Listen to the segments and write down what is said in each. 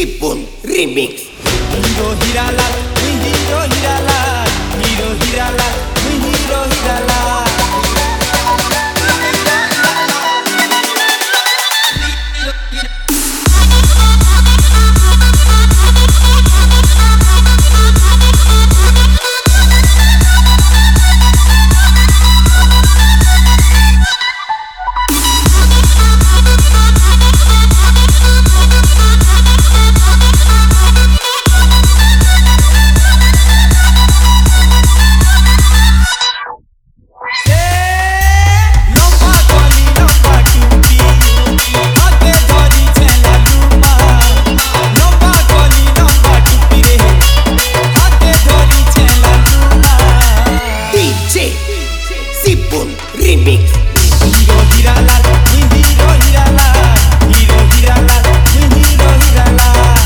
Sipun Remix. Hero Hiralal, we Hero Hiralal, Hero Hiralal, we Hero Hiralal. Sipun Remix. Hero Hiralal, we Hero Hiralal, Hero Hiralal, we Hero Hiralal.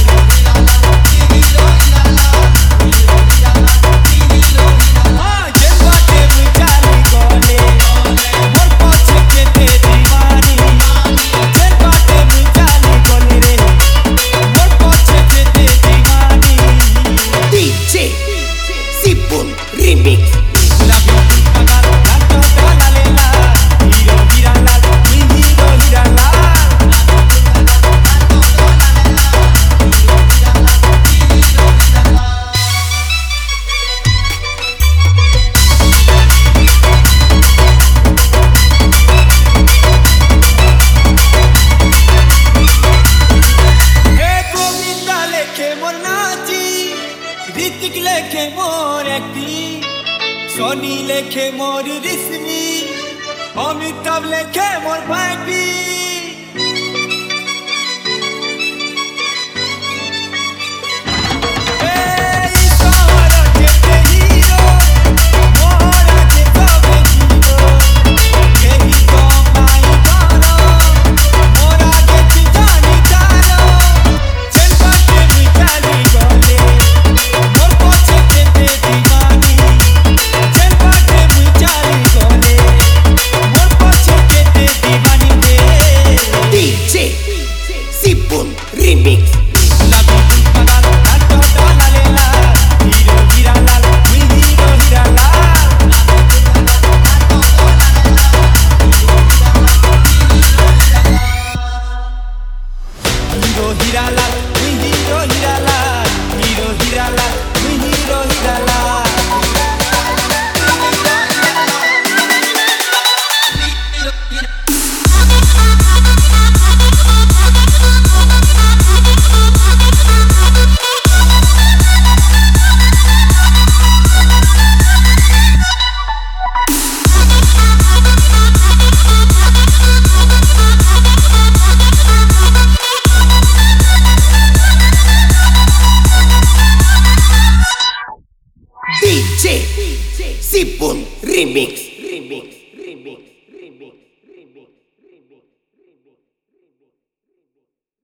हाँ जब बाटे मुचाली कोले, मोर पाछे के ते दीवानी. जब बाटे मुचाली कोले रे, मोर पाछे के ते दीवानी. DJ Sipun Remix. ऋतिक लेखे मोर एक्टिंग, सोनी लेखे मोर रिश्मी, अमिताभ लेखे मोर fighting. Sipun Remix. Hero Hiralal, we Hero Hiralal. Hero Hiralal, we Hero Hiralal, Hero Hiralal, we Hero Hiralal. DJ Sipun Remix.